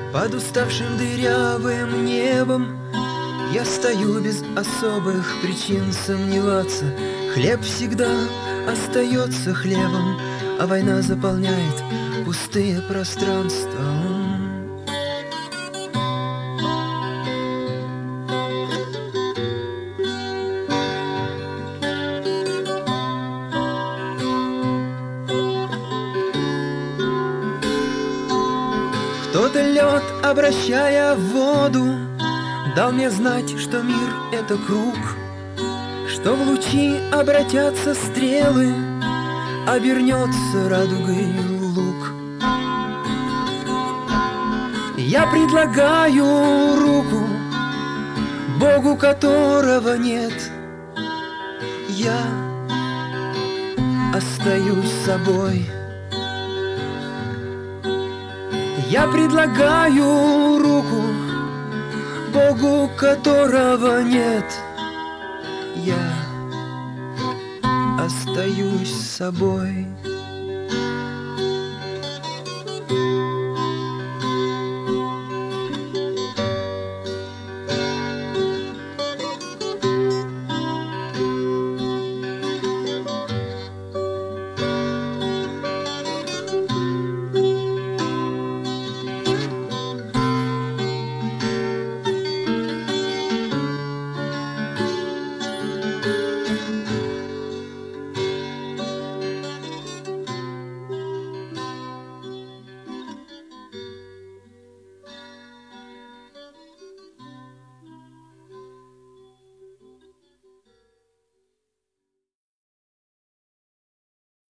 Под уставшим дырявым небом я стою без особых причин сомневаться. Хлеб всегда остается хлебом, а война заполняет пустые пространства. Кто-то лед, обращая в воду, дал мне знать, что мир — это круг, что в лучи обратятся стрелы, обернется радугой лук. Я предлагаю руку Богу, которого нет. Я остаюсь собой. Я предлагаю руку Богу, которого нет. Я остаюсь собой.